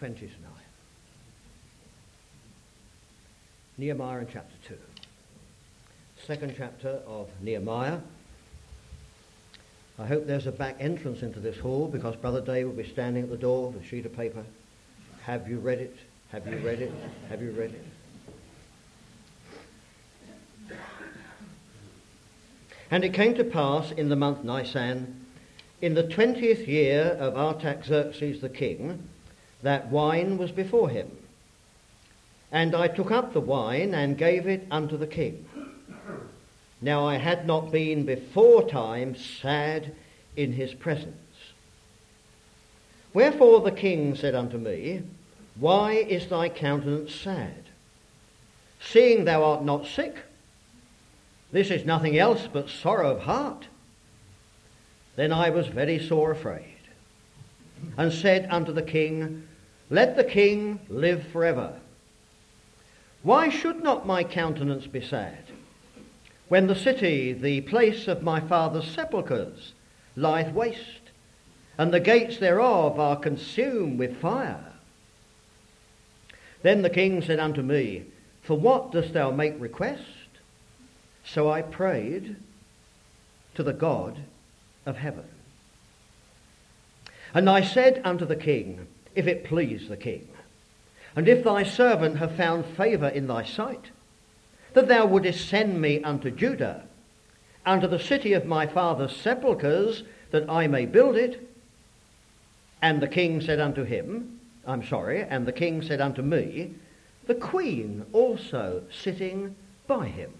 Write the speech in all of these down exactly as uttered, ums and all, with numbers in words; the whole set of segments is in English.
twenty tonight. Nehemiah in chapter two. Second chapter of Nehemiah. I hope there's a back entrance into this hall, because Brother Dave will be standing at the door with a sheet of paper. Have you read it? Have you read it? Have you read it? And it came to pass in the month Nisan, in the twentieth year of Artaxerxes the king, that wine was before him. And I took up the wine and gave it unto the king. Now I had not been before time sad in his presence. Wherefore the king said unto me, Why is thy countenance sad, seeing thou art not sick? This is nothing else but sorrow of heart. Then I was very sore afraid, and said unto the king, Let the king live forever. Why should not my countenance be sad, when the city, the place of my father's sepulchres, lieth waste, and the gates thereof are consumed with fire? Then the king said unto me, For what dost thou make request? So I prayed to the God of heaven. And I said unto the king, If it please the king, and if thy servant have found favour in thy sight, that thou wouldest send me unto Judah, unto the city of my father's sepulchres, that I may build it. And the king said unto him, I'm sorry, and the king said unto me, the queen also sitting by him,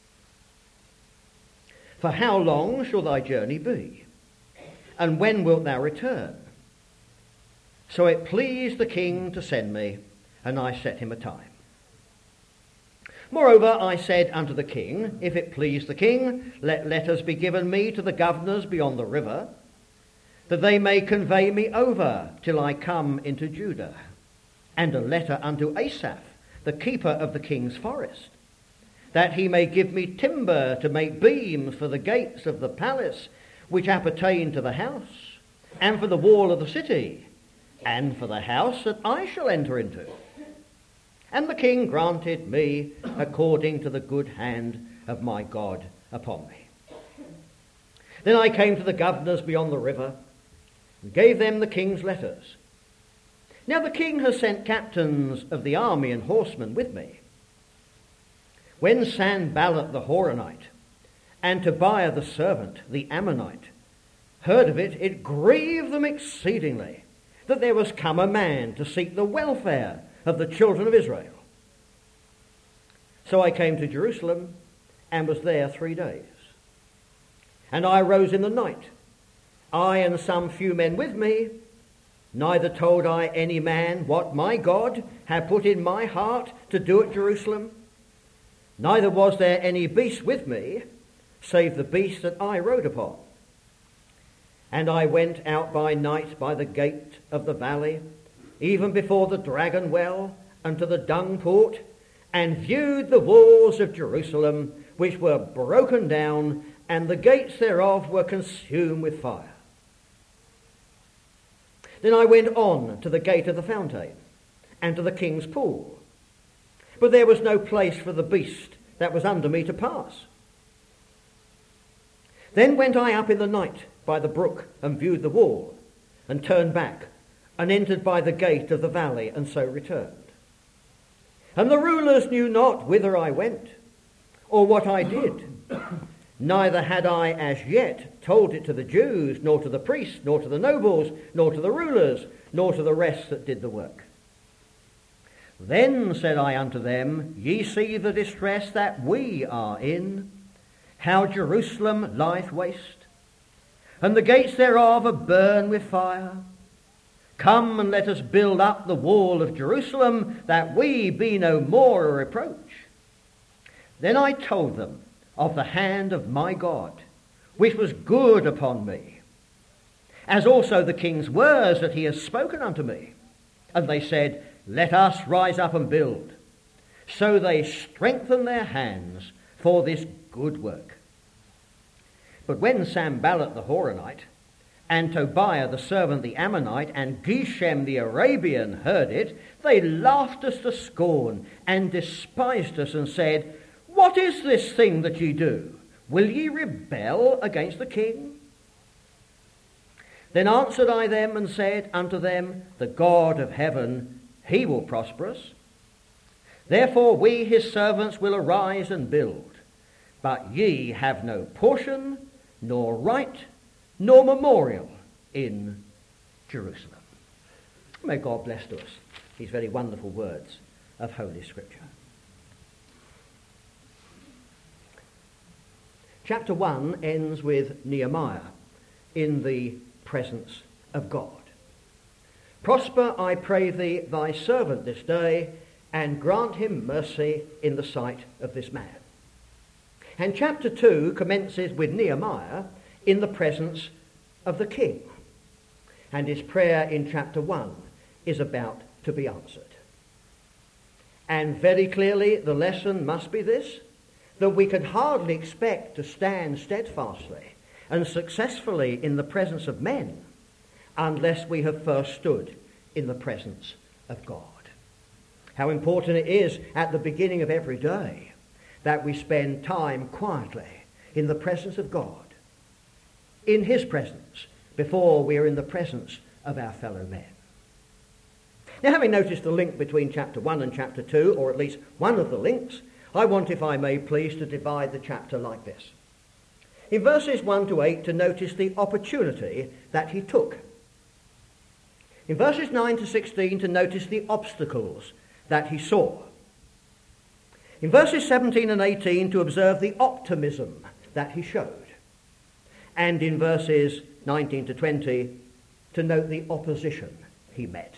For how long shall thy journey be? And when wilt thou return? So it pleased the king to send me, and I set him a time. Moreover, I said unto the king, If it please the king, let letters be given me to the governors beyond the river, that they may convey me over till I come into Judah, and a letter unto Asaph, the keeper of the king's forest, that he may give me timber to make beams for the gates of the palace which appertain to the house, and for the wall of the city, and for the house that I shall enter into. And the king granted me according to the good hand of my God upon me. Then I came to the governors beyond the river, and gave them the king's letters. Now the king has sent captains of the army and horsemen with me. When Sanballat the Horonite and Tobiah the servant, the Ammonite, heard of it, it grieved them exceedingly that there was come a man to seek the welfare of the children of Israel. So I came to Jerusalem and was there three days. And I rose in the night, I and some few men with me, neither told I any man what my God had put in my heart to do at Jerusalem, neither was there any beast with me, save the beast that I rode upon. And I went out by night by the gate of the valley, even before the dragon well, unto the dung port, and viewed the walls of Jerusalem, which were broken down, and the gates thereof were consumed with fire. Then I went on to the gate of the fountain, and to the king's pool, but there was no place for the beast that was under me to pass. Then went I up in the night by the brook, and viewed the wall, and turned back, and entered by the gate of the valley, and so returned. And the rulers knew not whither I went, or what I did. Neither had I as yet told it to the Jews, nor to the priests, nor to the nobles, nor to the rulers, nor to the rest that did the work. Then said I unto them, Ye see the distress that we are in, how Jerusalem lieth waste, and the gates thereof are burned with fire. Come and let us build up the wall of Jerusalem, that we be no more a reproach. Then I told them of the hand of my God, which was good upon me, as also the king's words that he has spoken unto me. And they said, Let us rise up and build. So they strengthened their hands for this good work. But when Sanballat the Horonite and Tobiah the servant the Ammonite, and Geshem the Arabian heard it, they laughed us to scorn, and despised us, and said, What is this thing that ye do? Will ye rebel against the king? Then answered I them, and said unto them, The God of heaven, he will prosper us. Therefore we his servants will arise and build. But ye have no portion, nor right, nor memorial in Jerusalem. May God bless to us these very wonderful words of Holy Scripture. Chapter one ends with Nehemiah in the presence of God. Prosper, I pray thee, thy servant this day, and grant him mercy in the sight of this man. And chapter two commences with Nehemiah in the presence of the king. And his prayer in chapter one is about to be answered. And very clearly the lesson must be this, that we can hardly expect to stand steadfastly and successfully in the presence of men unless we have first stood in the presence of God. How important it is at the beginning of every day that we spend time quietly in the presence of God, in his presence, before we are in the presence of our fellow men. Now, having noticed the link between chapter one and chapter two, or at least one of the links, I want, if I may please, to divide the chapter like this. In verses one to eight, to notice the opportunity that he took. In verses nine to sixteen, to notice the obstacles that he saw. In verses seventeen and eighteen, to observe the optimism that he showed. And in verses nineteen to twenty, to note the opposition he met.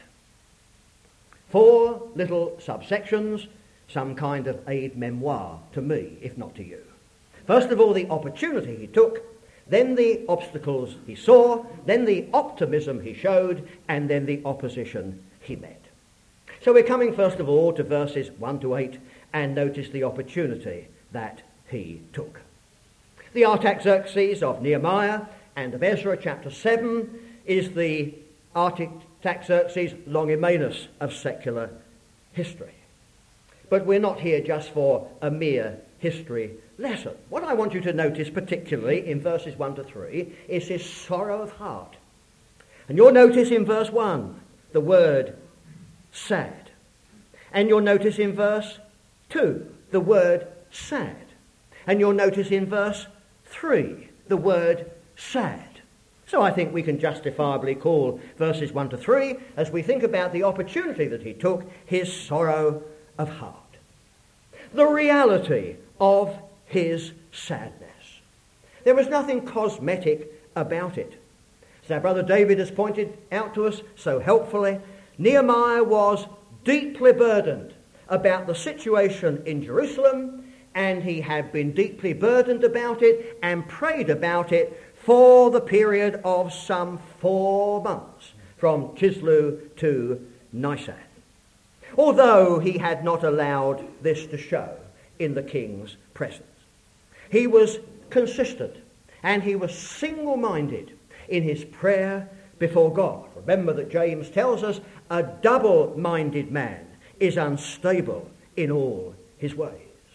Four little subsections, some kind of aide-memoire to me, if not to you. First of all, the opportunity he took, then the obstacles he saw, then the optimism he showed, and then the opposition he met. So we're coming first of all to verses one to eight, and notice the opportunity that he took. The Artaxerxes of Nehemiah and of Ezra, chapter seven, is the Artaxerxes Longimanus of secular history. But we're not here just for a mere history lesson. What I want you to notice particularly in verses one to three is his sorrow of heart. And you'll notice in verse one the word sad. And you'll notice in verse two the word sad. And you'll notice in verse three the word sad. So I think we can justifiably call verses one to three, as we think about the opportunity that he took, his sorrow of heart. The reality of his sadness. There was nothing cosmetic about it. As our brother David has pointed out to us so helpfully, Nehemiah was deeply burdened about the situation in Jerusalem, and he had been deeply burdened about it and prayed about it for the period of some four months, from Chislew to Nisan, although he had not allowed this to show in the king's presence. He was consistent and he was single-minded in his prayer before God. Remember that James tells us a double-minded man is unstable in all his ways.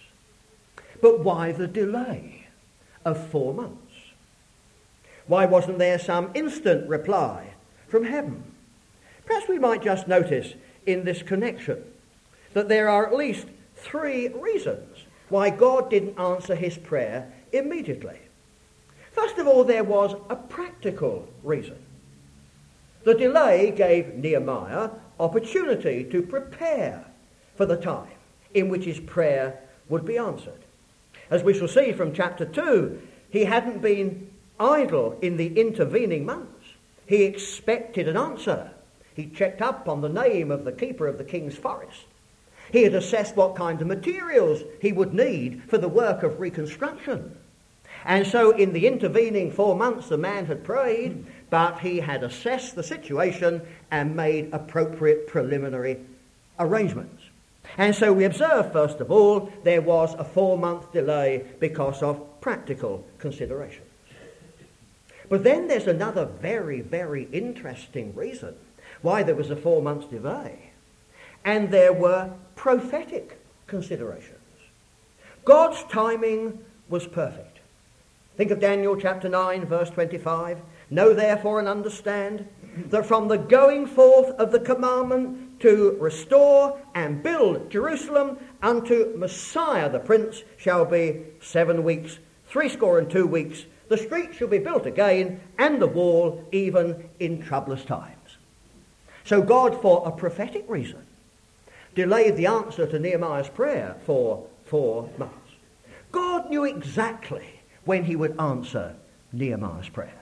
But why the delay of four months? Why wasn't there some instant reply from heaven? Perhaps we might just notice in this connection that there are at least three reasons why God didn't answer his prayer immediately. First of all, there was a practical reason. The delay gave Nehemiah opportunity to prepare for the time in which his prayer would be answered. As we shall see from chapter two, he hadn't been idle in the intervening months. He expected an answer. He checked up on the name of the keeper of the king's forest. He had assessed what kind of materials he would need for the work of reconstruction. And so in the intervening four months the man had prayed, but he had assessed the situation and made appropriate preliminary arrangements. And so we observe, first of all, there was a four-month delay because of practical considerations. But then there's another very, very interesting reason why there was a four months delay. And there were prophetic considerations. God's timing was perfect. Think of Daniel chapter nine, verse twenty-five. Know therefore and understand that from the going forth of the commandment to restore and build Jerusalem unto Messiah the Prince shall be seven weeks, threescore and two weeks. The street shall be built again, and the wall even in troublous times. So God, for a prophetic reason, delayed the answer to Nehemiah's prayer for four months. God knew exactly when he would answer Nehemiah's prayer.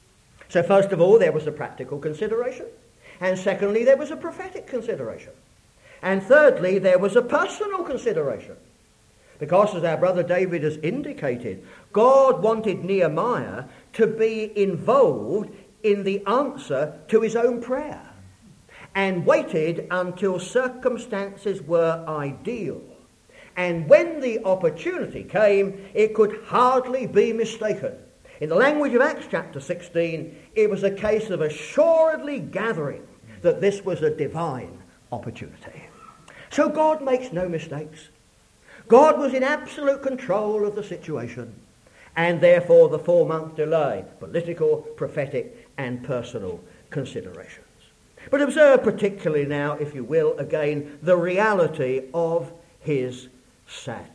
So first of all, there was a practical consideration. And secondly, there was a prophetic consideration. And thirdly, there was a personal consideration. Because, as our brother David has indicated, God wanted Nehemiah to be involved in the answer to his own prayer, and waited until circumstances were ideal. And when the opportunity came, it could hardly be mistaken. In the language of Acts chapter sixteen, it was a case of assuredly gathering that this was a divine opportunity. So God makes no mistakes. God was in absolute control of the situation, and therefore the four-month delay, political, prophetic, and personal considerations. But observe particularly now, if you will, again, the reality of his sadness.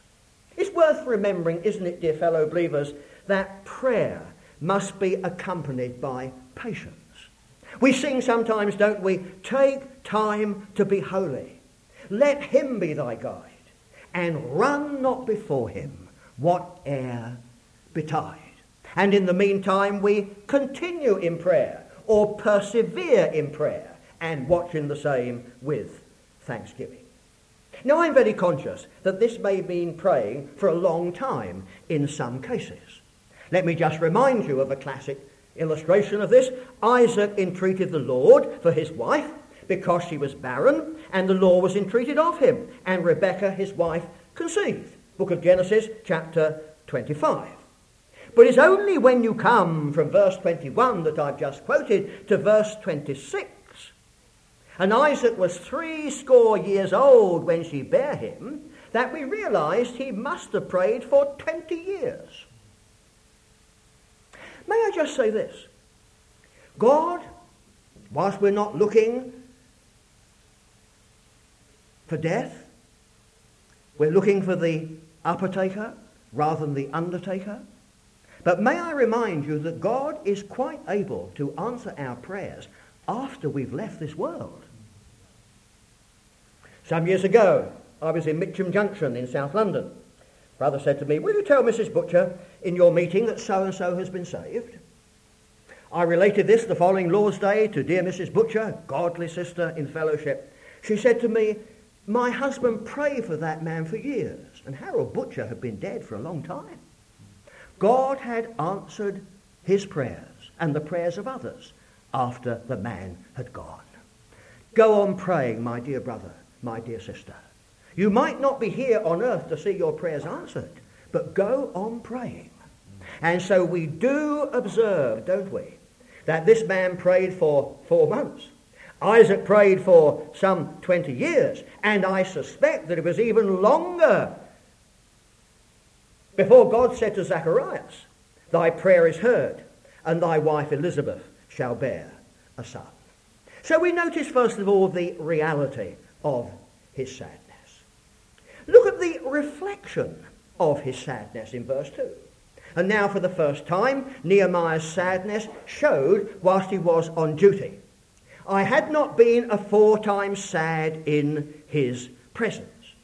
It's worth remembering, isn't it, dear fellow believers, that prayer must be accompanied by patience. We sing sometimes, don't we, take time to be holy. Let him be thy guide, and run not before him, whate'er betide. And in the meantime, we continue in prayer, or persevere in prayer, and watch in the same with thanksgiving. Now, I'm very conscious that this may mean praying for a long time in some cases. Let me just remind you of a classic illustration of this. Isaac entreated the Lord for his wife because she was barren, and the Lord was entreated of him, and Rebekah, his wife, conceived. Book of Genesis, chapter twenty-five. But it's only when you come from verse twenty-one that I've just quoted to verse twenty-six, and Isaac was three score years old when she bare him, that we realized he must have prayed for twenty years. May I just say this? God, whilst we're not looking for death, we're looking for the upper-taker rather than the undertaker. But may I remind you that God is quite able to answer our prayers after we've left this world. Some years ago, I was in Mitcham Junction in South London. Brother said to me, will you tell Missus Butcher in your meeting that so-and-so has been saved? I related this the following Lord's Day to dear Missus Butcher, godly sister in fellowship. She said to me, my husband prayed for that man for years, and Harold Butcher had been dead for a long time. God had answered his prayers and the prayers of others after the man had gone. Go on praying, my dear brother, my dear sister. You might not be here on earth to see your prayers answered, but go on praying. And so we do observe, don't we, that this man prayed for four months. Isaac prayed for some twenty years, and I suspect that it was even longer before God said to Zacharias, thy prayer is heard, and thy wife Elizabeth shall bear a son. So we notice first of all the reality of his sadness. Look at the reflection of his sadness in verse two. And now for the first time, Nehemiah's sadness showed whilst he was on duty. I had not been aforetime sad in his presence.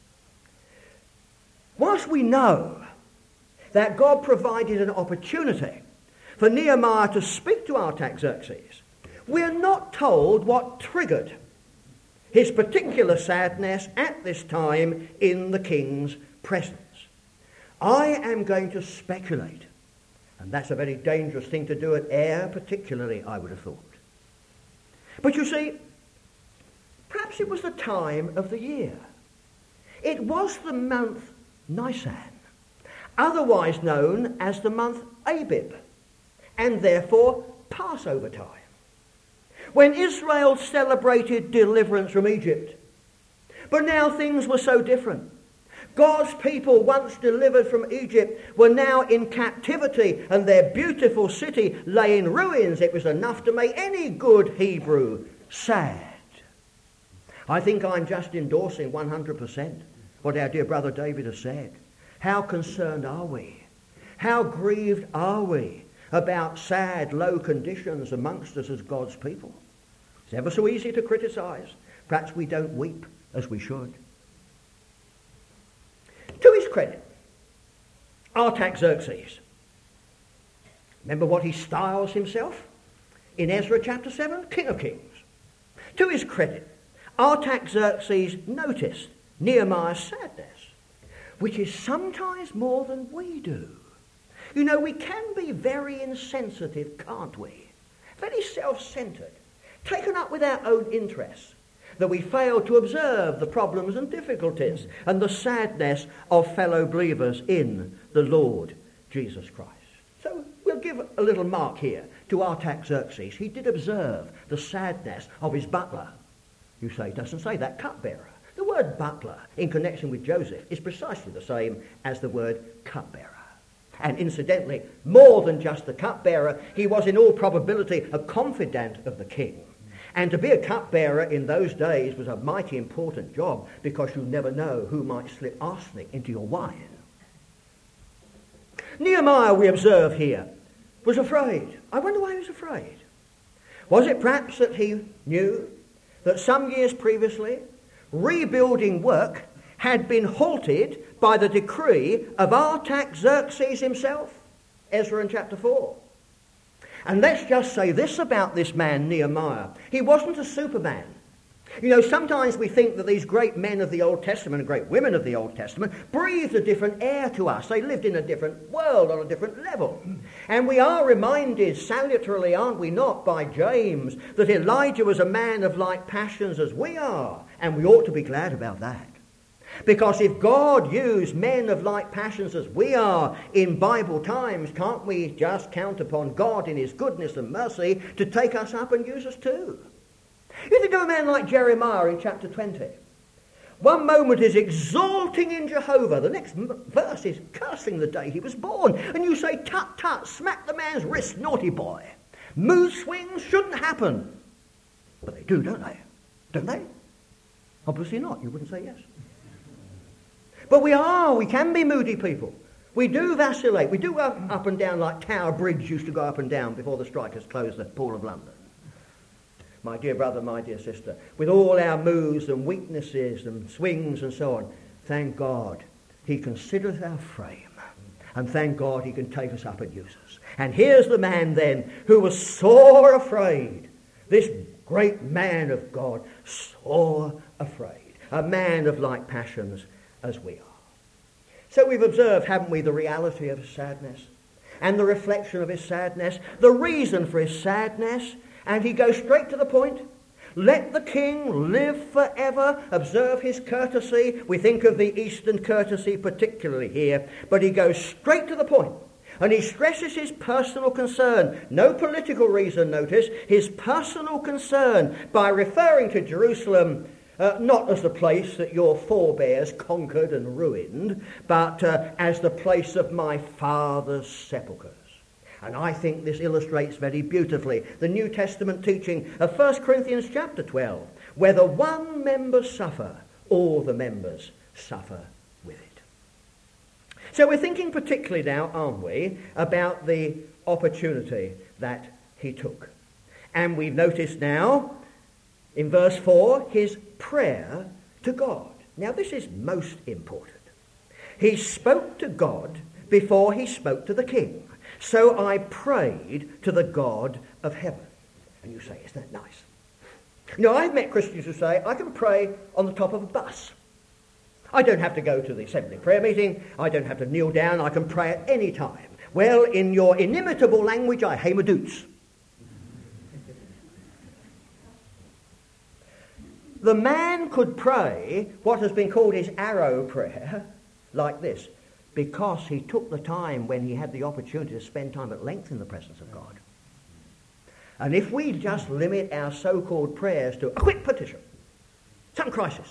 Whilst we know that God provided an opportunity for Nehemiah to speak to Artaxerxes, we're not told what triggered his particular sadness at this time in the king's presence. I am going to speculate, and that's a very dangerous thing to do at air, particularly, I would have thought. But you see, perhaps it was the time of the year. It was the month Nisan, otherwise known as the month Abib. and therefore Passover time. When Israel celebrated deliverance from Egypt. But now things were so different. God's people, once delivered from Egypt, were now in captivity, and their beautiful city lay in ruins. It was enough to make any good Hebrew sad. I think I'm just endorsing one hundred percent what our dear brother David has said. How concerned are we? How grieved are we about sad, low conditions amongst us as God's people? It's ever so easy to criticise. Perhaps we don't weep as we should. To his credit, Artaxerxes, remember what he styles himself in Ezra chapter seven? King of Kings. To his credit, Artaxerxes noticed Nehemiah's sadness, which is sometimes more than we do. You know, we can be very insensitive, can't we? Very self-centred, taken up with our own interests, that we fail to observe the problems and difficulties and the sadness of fellow believers in the Lord Jesus Christ. So we'll give a little mark here to Artaxerxes. He did observe the sadness of his butler. You say, it doesn't say that, cupbearer. The word butler in connection with Joseph is precisely the same as the word cupbearer. And incidentally, more than just the cupbearer, he was in all probability a confidant of the king. And to be a cupbearer in those days was a mighty important job, because you never know who might slip arsenic into your wine. Nehemiah, we observe here, was afraid. I wonder why he was afraid. Was it perhaps that he knew that some years previously, rebuilding work had been halted by the decree of Artaxerxes himself? Ezra in chapter four. And let's just say this about this man, Nehemiah. He wasn't a superman. You know, sometimes we think that these great men of the Old Testament and great women of the Old Testament breathed a different air to us. They lived in a different world on a different level. And we are reminded, salutarily, aren't we not, by James, that Elijah was a man of like passions as we are. And we ought to be glad about that. Because if God used men of like passions as we are in Bible times, can't we just count upon God in his goodness and mercy to take us up and use us too? You think of a man like Jeremiah in chapter twenty. One moment is exalting in Jehovah. The next verse is cursing the day he was born. And you say, tut, tut, smack the man's wrist, naughty boy. Mood swings shouldn't happen. But they do, don't they? Don't they? Obviously not. You wouldn't say yes. But we are, we can be moody people. We do vacillate. We do go up, up and down like Tower Bridge used to go up and down before the strikers closed the Pool of London. My dear brother, my dear sister, with all our moods and weaknesses and swings and so on, thank God he considers our frame. And thank God he can take us up and use us. And here's the man then who was sore afraid. This great man of God, sore afraid. A man of like passions as we are. So we've observed, haven't we, the reality of his sadness and the reflection of his sadness, the reason for his sadness, and he goes straight to the point. Let the king live forever. Observe his courtesy. We think of the Eastern courtesy particularly here, but he goes straight to the point. And he stresses his personal concern. No political reason, notice, his personal concern by referring to Jerusalem Uh, not as the place that your forebears conquered and ruined, but uh, as the place of my father's sepulchres. And I think this illustrates very beautifully the New Testament teaching of First Corinthians chapter twelve. Whether one member suffer, all the members suffer with it. So we're thinking particularly now, aren't we, about the opportunity that he took. And we've noticed now, in verse four, his prayer to God. Now this is most important. He spoke to God before he spoke to the king. So I prayed to the God of heaven. And you say, isn't that nice? Now I've met Christians who say, I can pray on the top of a bus. I don't have to go to the assembly prayer meeting. I don't have to kneel down. I can pray at any time. Well, in your inimitable language, I hate my doots. The man could pray what has been called his arrow prayer like this. because he took the time when he had the opportunity to spend time at length in the presence of God. And if we just limit our so-called prayers to a quick petition, some crisis,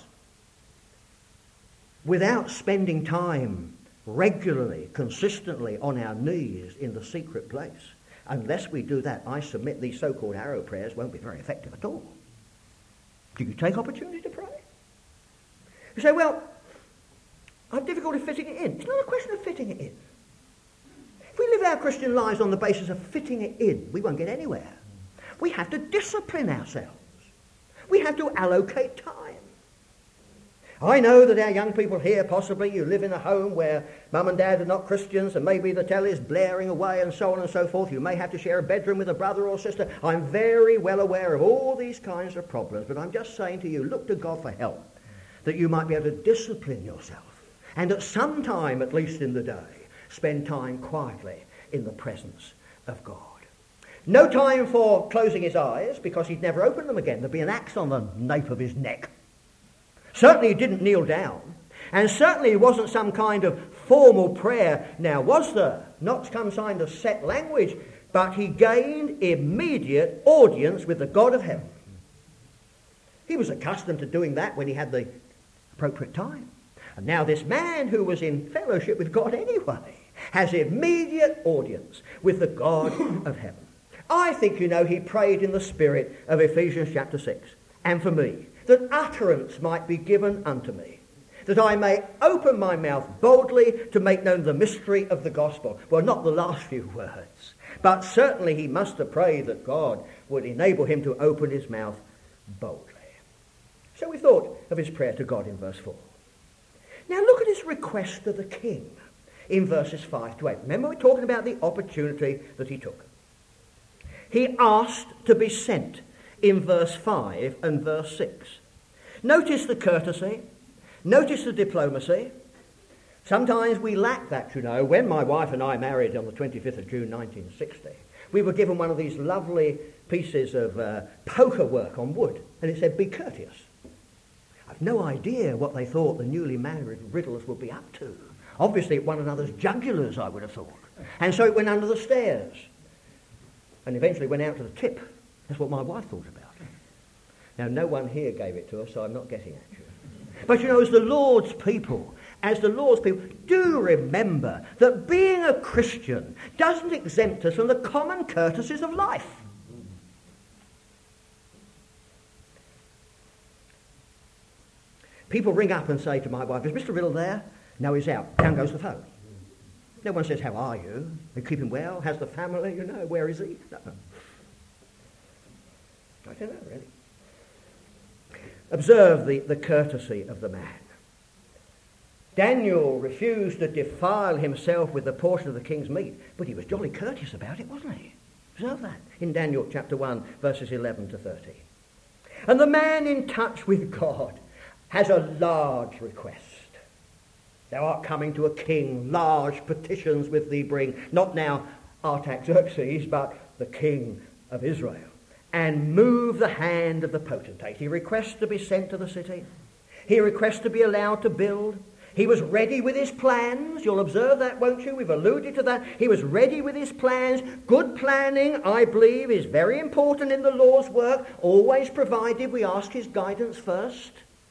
without spending time regularly, consistently on our knees in the secret place, unless we do that, I submit these so-called arrow prayers won't be very effective at all. Do you take opportunity to pray? You say, well, I have difficulty fitting it in. It's not a question of fitting it in. If we live our Christian lives on the basis of fitting it in, we won't get anywhere. We have to discipline ourselves. We have to allocate time. I know that our young people here, possibly you live in a home where mum and dad are not Christians and maybe the telly is blaring away and so on and so forth. You may have to share a bedroom with a brother or sister. I'm very well aware of all these kinds of problems, but I'm just saying to you, look to God for help, that you might be able to discipline yourself. And at some time, at least in the day, spend time quietly in the presence of God. No time for closing his eyes, because he'd never open them again. There'd be an axe on the nape of his neck. Certainly he didn't kneel down. And certainly it wasn't some kind of formal prayer. Now, was there? Not some kind of set language. But he gained immediate audience with the God of heaven. He was accustomed to doing that when he had the appropriate time. And now this man who was in fellowship with God anyway has immediate audience with the God of heaven. I think, you know, he prayed in the spirit of Ephesians chapter six. And for me, that utterance might be given unto me, that I may open my mouth boldly to make known the mystery of the gospel. Well, not the last few words, but certainly he must have prayed that God would enable him to open his mouth boldly. So we thought of his prayer to God in verse four. Now look at his request to the king in verses five to eight. Remember, we're talking about the opportunity that he took. He asked to be sent in verse five and verse six. Notice the courtesy. Notice the diplomacy. Sometimes we lack that, you know. When my wife and I married on the twenty-fifth of June nineteen sixty, we were given one of these lovely pieces of uh, poker work on wood, and it said, "Be courteous." I've no idea what they thought the newly married Riddles would be up to. Obviously at one another's jugulars, I would have thought. And so it went under the stairs. And eventually went out to the tip. That's what my wife thought about it. Now, no one here gave it to us, so I'm not getting at you. But you know, as the Lord's people, as the Lord's people, do remember that being a Christian doesn't exempt us from the common courtesies of life. People ring up and say to my wife, "Is Mister Riddle there?" "No, he's out." Down goes the phone. No one says, "How are you? Are you keeping well? How's the family? You know, where is he?" No. I don't know, really. Observe the, the courtesy of the man. Daniel refused to defile himself with the portion of the king's meat, but he was jolly courteous about it, wasn't he? Observe that in Daniel chapter one, verses eleven to thirty. And the man in touch with God has a large request. Thou art coming to a king, large petitions with thee bring, not now Artaxerxes, but the king of Israel. And move the hand of the potentate. He requests to be sent to the city. He requests to be allowed to build. He was ready with his plans. You'll observe that, won't you? We've alluded to that. He was ready with his plans. Good planning, I believe, is very important in the Lord's work, always provided we ask his guidance first.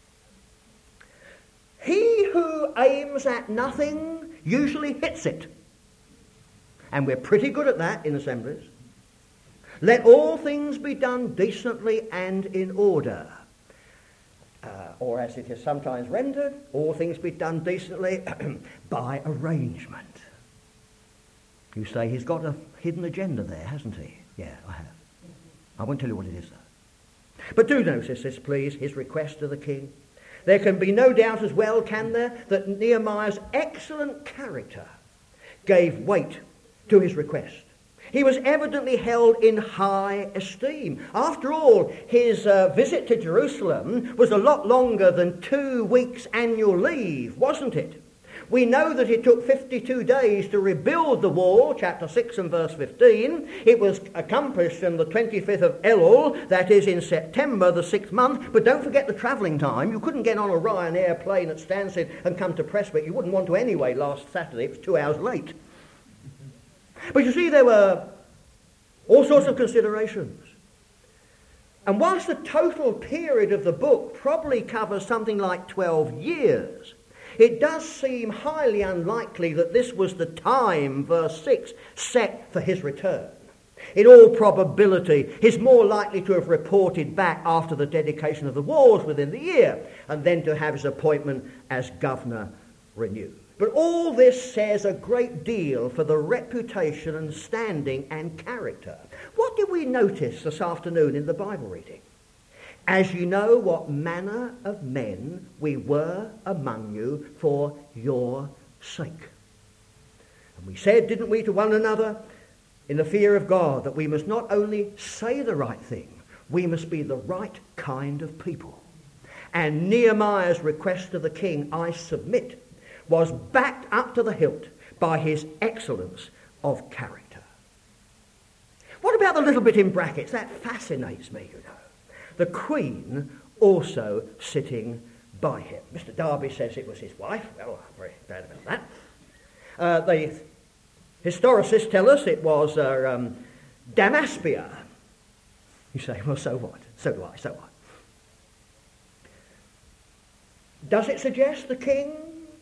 He who aims at nothing usually hits it. And we're pretty good at that in assemblies. Let all things be done decently and in order. Uh, or as it is sometimes rendered, all things be done decently by arrangement. You say he's got a hidden agenda there, hasn't he? Yeah, I have. I won't tell you what it is, though. But do notice this, please, his request to the king. There can be no doubt as well, can there, that Nehemiah's excellent character gave weight to his request. He was evidently held in high esteem. After all, his uh, visit to Jerusalem was a lot longer than two weeks' annual leave, wasn't it? We know that it took fifty-two days to rebuild the wall, chapter six and verse fifteen. It was accomplished on the twenty-fifth of Elul, that is in September, the sixth month. But don't forget the travelling time. You couldn't get on a Ryanair plane at Stansted and come to Prestwick. You wouldn't want to anyway last Saturday. It was two hours late. But you see, there were all sorts of considerations. And whilst the total period of the book probably covers something like twelve years, it does seem highly unlikely that this was the time, verse six, set for his return. In all probability, he's more likely to have reported back after the dedication of the walls within the year, and then to have his appointment as governor renewed. But all this says a great deal for the reputation and standing and character. What did we notice this afternoon in the Bible reading? As you know what manner of men we were among you for your sake. And we said, didn't we, to one another, in the fear of God, that we must not only say the right thing, we must be the right kind of people. And Nehemiah's request to the king, I submit, was backed up to the hilt by his excellence of character. What about the little bit in brackets? That fascinates me, you know. The Queen also sitting by him. Mister Darby says it was his wife. Well, I'm very glad about that. Uh, the historicists tell us it was uh, um, Damaspia. You say, well, so what? So do I, so what? Does it suggest the king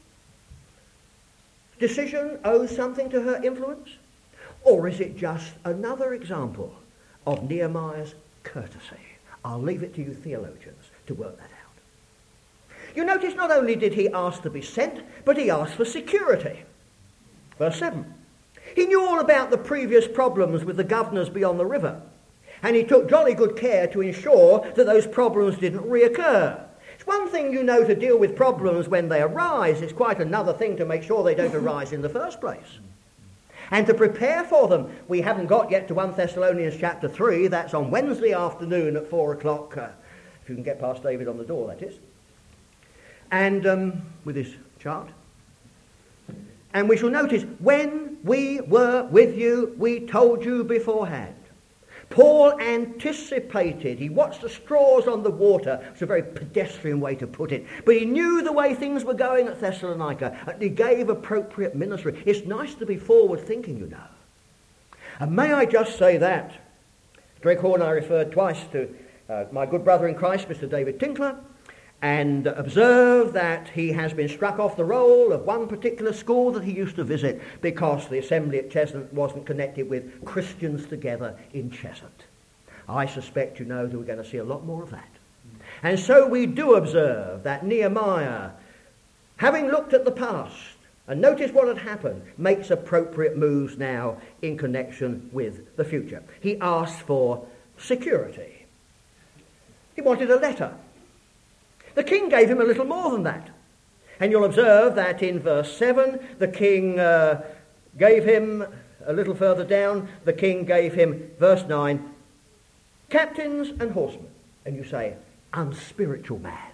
decision owes something to her influence? Or is it just another example of Nehemiah's courtesy? I'll leave it to you theologians to work that out. You notice not only did he ask to be sent, but he asked for security. Verse seven. He knew all about the previous problems with the governors beyond the river, and he took jolly good care to ensure that those problems didn't reoccur. It's one thing, you know, to deal with problems when they arise. It's quite another thing to make sure they don't arise in the first place. And to prepare for them, we haven't got yet to First Thessalonians chapter three. That's on Wednesday afternoon at four o'clock, uh, if you can get past David on the door, that is. And um, with his chart. And we shall notice, when we were with you, we told you beforehand. Paul anticipated. He watched the straws on the water. It's a very pedestrian way to put it. But he knew the way things were going at Thessalonica, and he gave appropriate ministry. It's nice to be forward-thinking, you know. And may I just say that. Greg Horn, I referred twice to uh, my good brother in Christ, Mister David Tinkler, and observe that he has been struck off the roll of one particular school that he used to visit because the assembly at Cheshunt wasn't connected with Christians together in Cheshunt. I suspect, you know, that we're going to see a lot more of that. And so we do observe that Nehemiah, having looked at the past and noticed what had happened, makes appropriate moves now in connection with the future. He asked for security. He wanted a letter. The king gave him a little more than that. And you'll observe that in verse seven, the king uh, gave him, a little further down, the king gave him, verse nine, captains and horsemen. And you say, unspiritual man.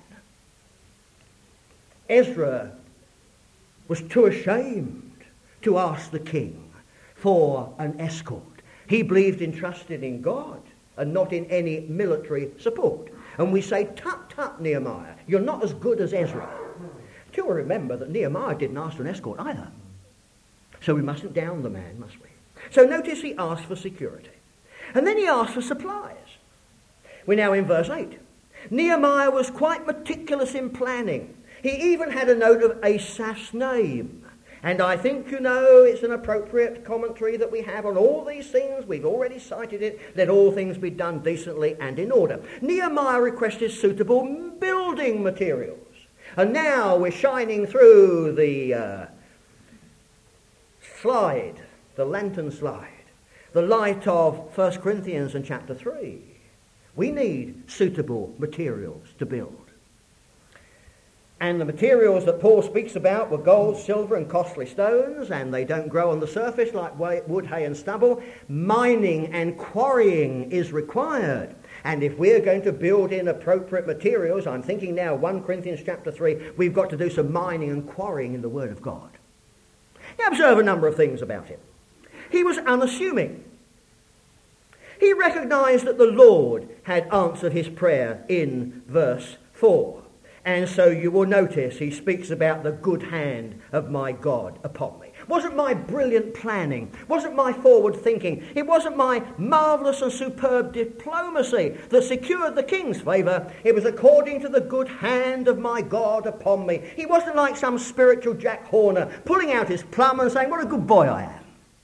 Ezra was too ashamed to ask the king for an escort. He believed and trusted in God and not in any military support. And we say, tut, tut, Nehemiah, you're not as good as Ezra. Till we remember that Nehemiah didn't ask for an escort either. So we mustn't down the man, must we? So notice he asked for security. And then he asked for supplies. We're now in verse eight. Nehemiah was quite meticulous in planning. He even had a note of Asaph's name. And I think, you know, it's an appropriate commentary that we have on all these things. We've already cited it. Let all things be done decently and in order. Nehemiah requested suitable building materials. And now we're shining through the uh, slide, the lantern slide, the light of First Corinthians and chapter three. We need suitable materials to build. And the materials that Paul speaks about were gold, silver, and costly stones, and they don't grow on the surface like wood, hay, and stubble. Mining and quarrying is required. And if we're going to build in appropriate materials, I'm thinking now, First Corinthians chapter three, we've got to do some mining and quarrying in the Word of God. Now observe a number of things about him. He was unassuming. He recognised that the Lord had answered his prayer in verse four. And so you will notice he speaks about the good hand of my God upon me. Wasn't my brilliant planning, wasn't my forward thinking, it wasn't my marvellous and superb diplomacy that secured the king's favour. It was according to the good hand of my God upon me. He wasn't like some spiritual Jack Horner pulling out his plum and saying, what a good boy I am.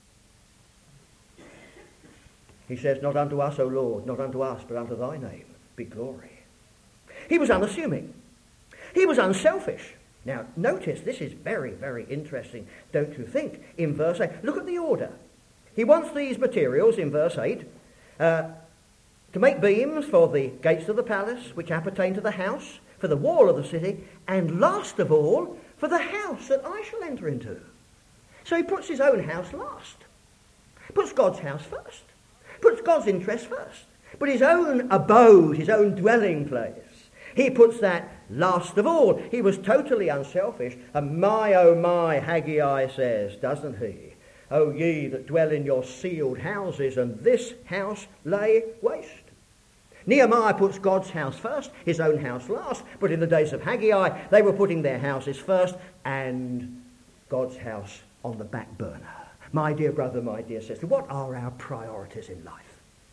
He says, not unto us, O Lord, not unto us, but unto thy name be glory. He was unassuming. He was unselfish. Now, notice, this is very, very interesting, don't you think? In verse eight, look at the order. He wants these materials, in verse eight, uh, to make beams for the gates of the palace, which appertain to the house, for the wall of the city, and last of all, for the house that I shall enter into. So he puts his own house last. Puts God's house first. Puts God's interest first. But his own abode, his own dwelling place, he puts that last of all. He was totally unselfish. And my, oh my, Haggai says, doesn't he? O ye that dwell in your sealed houses, and this house lay waste. Nehemiah puts God's house first, his own house last. But in the days of Haggai, they were putting their houses first and God's house on the back burner. My dear brother, my dear sister, what are our priorities in life?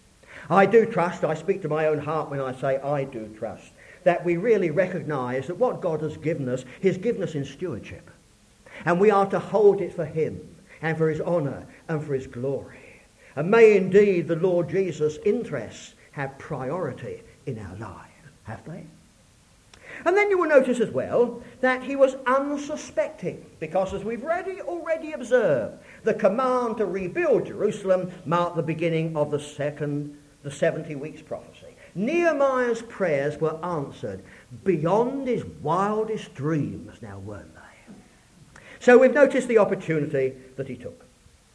I do trust, I speak to my own heart when I say I do trust, that we really recognise that what God has given us, he's given us in stewardship. And we are to hold it for him and for his honour and for his glory. And may indeed the Lord Jesus' interests have priority in our lives, have they? And then you will notice as well that he was unsuspecting, because as we've already, already observed, the command to rebuild Jerusalem marked the beginning of the second, the seventy weeks prophecy. Nehemiah's prayers were answered beyond his wildest dreams now, weren't they? So we've noticed the opportunity that he took.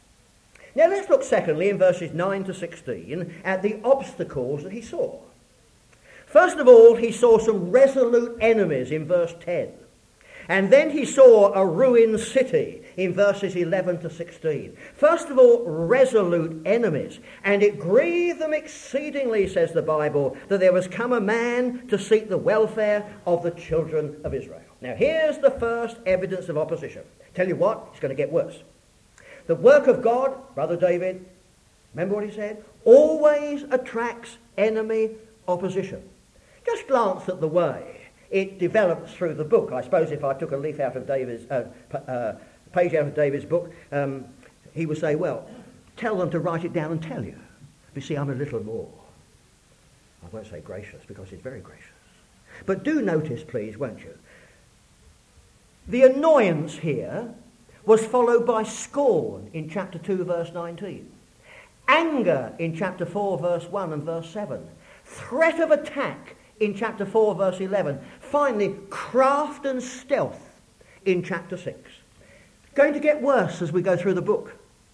Now let's look secondly in verses nine to sixteen at the obstacles that he saw. First of all, he saw some resolute enemies in verse ten. And then he saw a ruined city in verses eleven to sixteen. First of all, resolute enemies. And it grieved them exceedingly, says the Bible, that there was come a man to seek the welfare of the children of Israel. Now here's the first evidence of opposition. Tell you what, it's going to get worse. The work of God, Brother David, remember what he said? Always attracts enemy opposition. Just glance at the way it develops through the book. I suppose if I took a leaf out of David's, uh, uh, page out of David's book, um, he would say, well, tell them to write it down and tell you. You see, I'm a little more, I won't say gracious, because he's very gracious. But do notice, please, won't you? The annoyance here was followed by scorn in chapter two, verse nineteen. Anger in chapter four, verse one and verse seven. Threat of attack in chapter four, verse eleven. Finally, craft and stealth in chapter six. Going to get worse as we go through the book.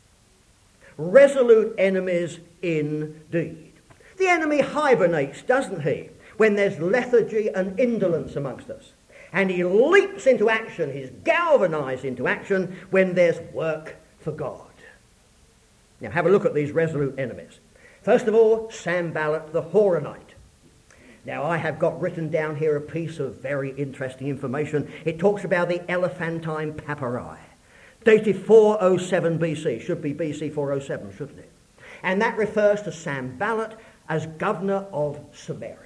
Resolute enemies indeed. The enemy hibernates, doesn't he, when there's lethargy and indolence amongst us. And he leaps into action, he's galvanised into action when there's work for God. Now have a look at these resolute enemies. First of all, Sanballat the Horonite. Now, I have got written down here a piece of very interesting information. It talks about the Elephantine Papyri, dated four oh seven B C. Should be B C four oh seven, shouldn't it? And that refers to Sanballat as governor of Samaria.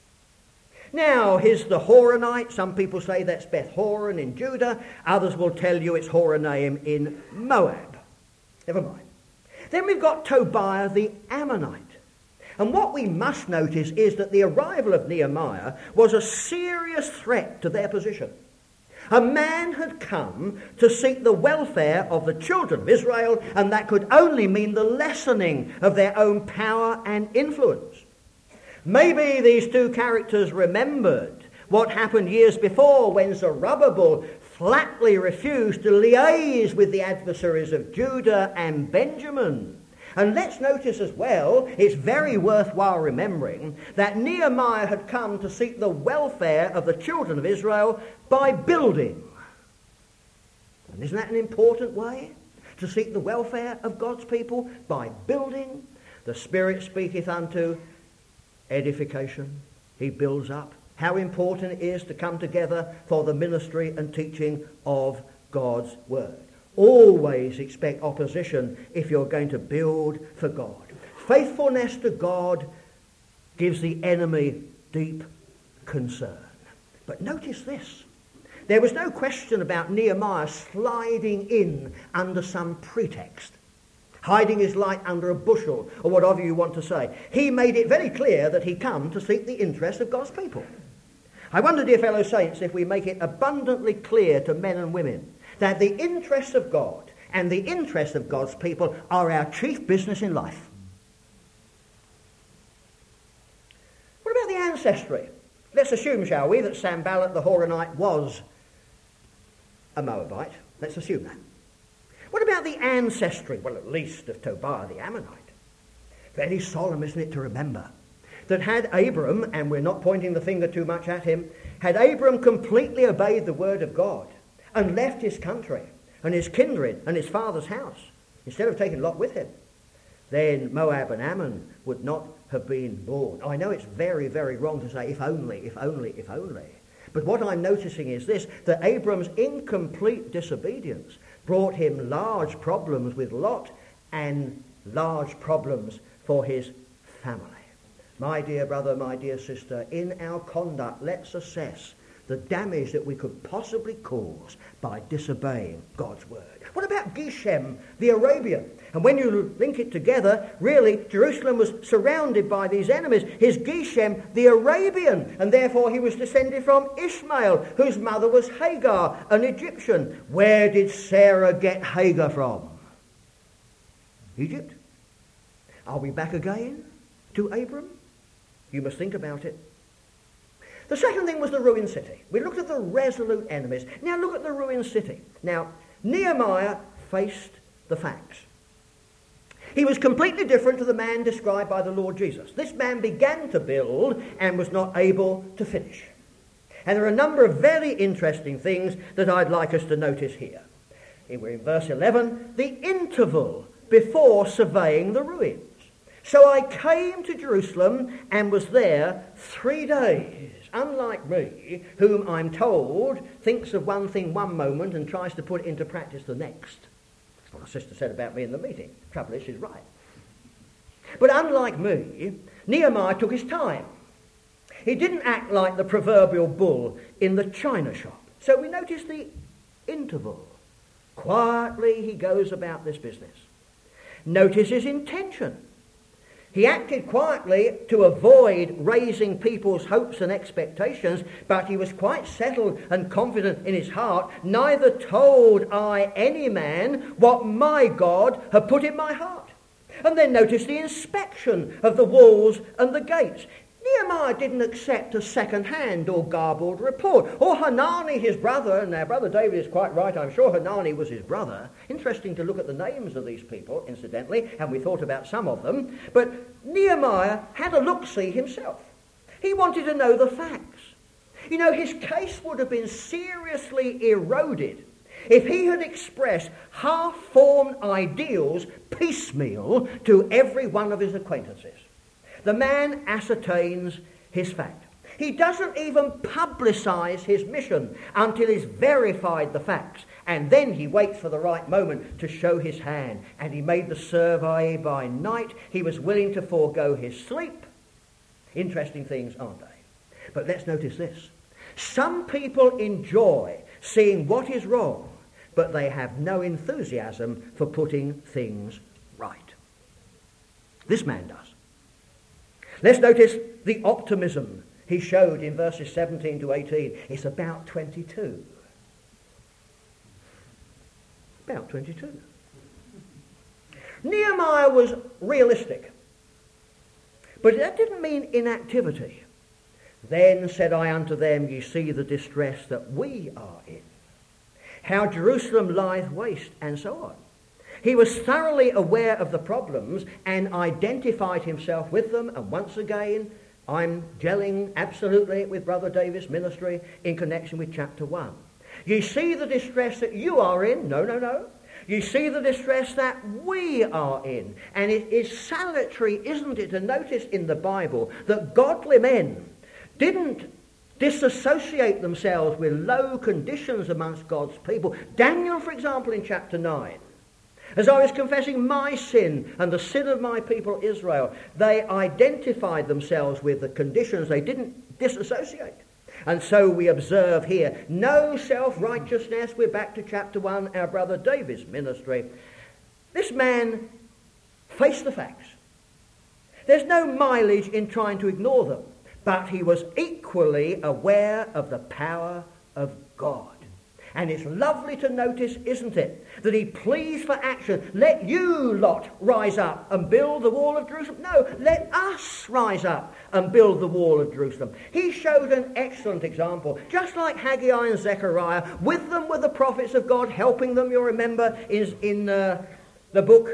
Now, here's the Horonite. Some people say that's Beth Horon in Judah. Others will tell you it's Horonaim in Moab. Never mind. Then we've got Tobiah the Ammonite. And what we must notice is that the arrival of Nehemiah was a serious threat to their position. A man had come to seek the welfare of the children of Israel, and that could only mean the lessening of their own power and influence. Maybe these two characters remembered what happened years before when Zerubbabel flatly refused to liaise with the adversaries of Judah and Benjamin. And let's notice as well, it's very worthwhile remembering that Nehemiah had come to seek the welfare of the children of Israel by building. And isn't that an important way? To seek the welfare of God's people by building. The Spirit speaketh unto edification. He builds up. How important it is to come together for the ministry and teaching of God's word. Always expect opposition if you're going to build for God. Faithfulness to God gives the enemy deep concern. But notice this. There was no question about Nehemiah sliding in under some pretext, hiding his light under a bushel, or whatever you want to say. He made it very clear that he come to seek the interest of God's people. I wonder, dear fellow saints, if we make it abundantly clear to men and women that the interests of God and the interests of God's people are our chief business in life. What about the ancestry? Let's assume, shall we, that Sanballat the Horonite was a Moabite. Let's assume that. What about the ancestry? Well, at least of Tobiah the Ammonite. Very solemn, isn't it, to remember that had Abram, and we're not pointing the finger too much at him, had Abram completely obeyed the word of God and left his country and his kindred and his father's house, instead of taking Lot with him, then Moab and Ammon would not have been born. I know it's very, very wrong to say, if only, if only, if only. But what I'm noticing is this, that Abram's incomplete disobedience brought him large problems with Lot and large problems for his family. My dear brother, my dear sister, in our conduct, let's assess the damage that we could possibly cause by disobeying God's word. What about Geshem, the Arabian? And when you link it together, really, Jerusalem was surrounded by these enemies. Here's Geshem, the Arabian, and therefore he was descended from Ishmael, whose mother was Hagar, an Egyptian. Where did Sarah get Hagar from? Egypt. Are we back again to Abram? You must think about it. The second thing was the ruined city. We looked at the resolute enemies. Now look at the ruined city. Now, Nehemiah faced the facts. He was completely different to the man described by the Lord Jesus. This man began to build and was not able to finish. And there are a number of very interesting things that I'd like us to notice here. We're in verse eleven, the interval before surveying the ruins. So I came to Jerusalem and was there three days. Unlike me, whom I'm told thinks of one thing one moment and tries to put it into practice the next. That's what my sister said about me in the meeting. Trouble is, she's right. But unlike me, Nehemiah took his time. He didn't act like the proverbial bull in the china shop. So we notice the interval. Quietly he goes about this business. Notice his intention. He acted quietly to avoid raising people's hopes and expectations, but he was quite settled and confident in his heart. Neither told I any man what my God had put in my heart. And then notice the inspection of the walls and the gates. Nehemiah didn't accept a second-hand or garbled report. Or Hanani, his brother, and our brother David is quite right, I'm sure Hanani was his brother. Interesting to look at the names of these people, incidentally, and we thought about some of them. But Nehemiah had a look-see himself. He wanted to know the facts. You know, his case would have been seriously eroded if he had expressed half-formed ideals piecemeal to every one of his acquaintances. The man ascertains his fact. He doesn't even publicise his mission until he's verified the facts, and then he waits for the right moment to show his hand. And he made the survey by night. He was willing to forego his sleep. Interesting things, aren't they? But let's notice this. Some people enjoy seeing what is wrong, but they have no enthusiasm for putting things right. This man does. Let's notice the optimism he showed in verses seventeen to eighteen. It's about twenty-two. About twenty-two. Nehemiah was realistic, but that didn't mean inactivity. Then said I unto them, ye see the distress that we are in, how Jerusalem lieth waste, and so on. He was thoroughly aware of the problems and identified himself with them. And once again, I'm gelling absolutely with Brother Davis' ministry in connection with chapter one. You see the distress that you are in? No, no, no. You see the distress that we are in. And it is salutary, isn't it, to notice in the Bible that godly men didn't disassociate themselves with low conditions amongst God's people. Daniel, for example, in chapter nine, as I was confessing my sin and the sin of my people Israel, they identified themselves with the conditions. They didn't disassociate. And so we observe here, no self-righteousness. We're back to chapter one, our Brother Davis' ministry. This man faced the facts. There's no mileage in trying to ignore them. But he was equally aware of the power of God. And it's lovely to notice, isn't it, that he pleads for action. Let you lot rise up and build the wall of Jerusalem. No, let us rise up and build the wall of Jerusalem. He showed an excellent example. Just like Haggai and Zechariah, with them were the prophets of God, helping them, you'll remember, is in uh, the book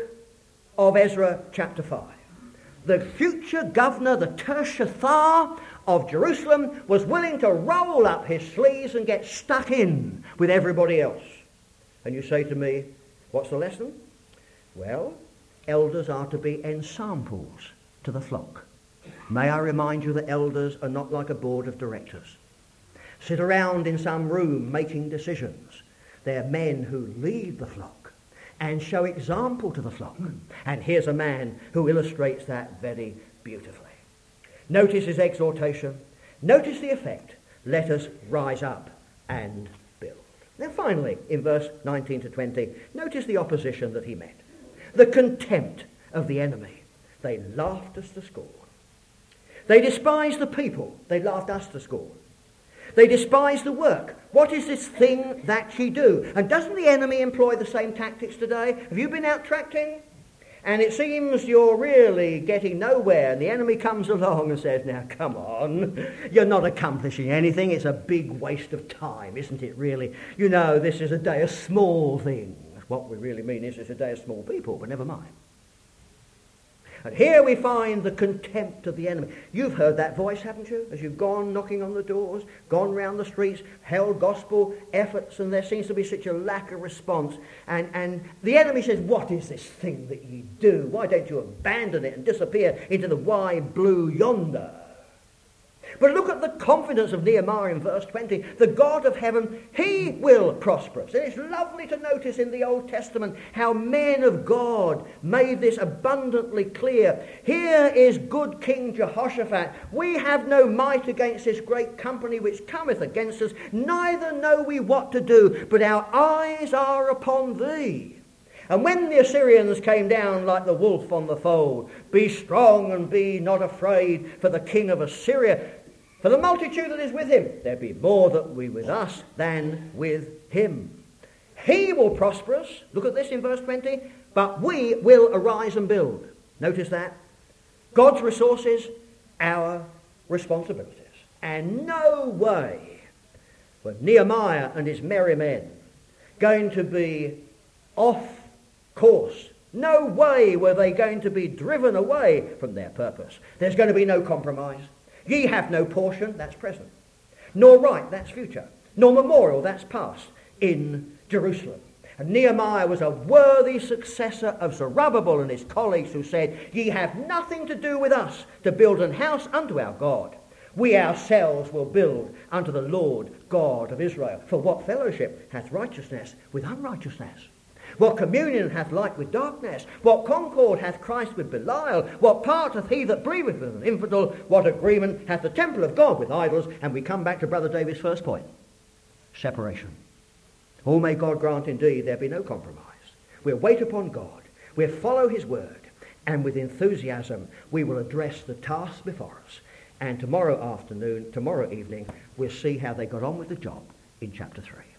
of Ezra chapter five. The future governor, the Tershathar of Jerusalem, was willing to roll up his sleeves and get stuck in with everybody else. And you say to me, what's the lesson? Well, elders are to be ensamples to the flock. May I remind you that elders are not like a board of directors. Sit around in some room making decisions. They're men who lead the flock and show example to the flock. And here's a man who illustrates that very beautifully. Notice his exhortation. Notice the effect. Let us rise up and build. Now finally, in verse nineteen to twenty, notice the opposition that he met. The contempt of the enemy. They laughed us to scorn. They despised the people. They laughed us to scorn. They despise the work. What is this thing that ye do? And doesn't the enemy employ the same tactics today? Have you been out tracting? And it seems you're really getting nowhere. And the enemy comes along and says, now come on, you're not accomplishing anything. It's a big waste of time, isn't it really? You know, this is a day of small things. What we really mean is it's a day of small people, but never mind. And here we find the contempt of the enemy. You've heard that voice, haven't you? As you've gone knocking on the doors, gone round the streets, held gospel efforts, and there seems to be such a lack of response. And, and the enemy says, what is this thing that ye do? Why don't you abandon it and disappear into the wide blue yonder? But look at the confidence of Nehemiah in verse twenty. The God of heaven, he will prosper us. And it's lovely to notice in the Old Testament how men of God made this abundantly clear. Here is good King Jehoshaphat. We have no might against this great company which cometh against us. Neither know we what to do, but our eyes are upon thee. And when the Assyrians came down like the wolf on the fold, be strong and be not afraid for the king of Assyria, for the multitude that is with him, there be more that be with us than with him. He will prosper us. Look at this in verse twenty. But we will arise and build. Notice that. God's resources, our responsibilities. And no way were Nehemiah and his merry men going to be off course. No way were they going to be driven away from their purpose. There's going to be no compromise. Ye have no portion, that's present, nor right, that's future, nor memorial, that's past, in Jerusalem. And Nehemiah was a worthy successor of Zerubbabel and his colleagues who said, ye have nothing to do with us to build an house unto our God. We ourselves will build unto the Lord God of Israel. For what fellowship hath righteousness with unrighteousness? What communion hath light with darkness? What concord hath Christ with Belial? What part hath he that breatheth with an infidel? What agreement hath the temple of God with idols? And we come back to Brother David's first point. Separation. Oh, may God grant indeed there be no compromise. We'll wait upon God. We'll follow his word. And with enthusiasm we will address the task before us. And tomorrow afternoon, tomorrow evening, we'll see how they got on with the job in chapter three.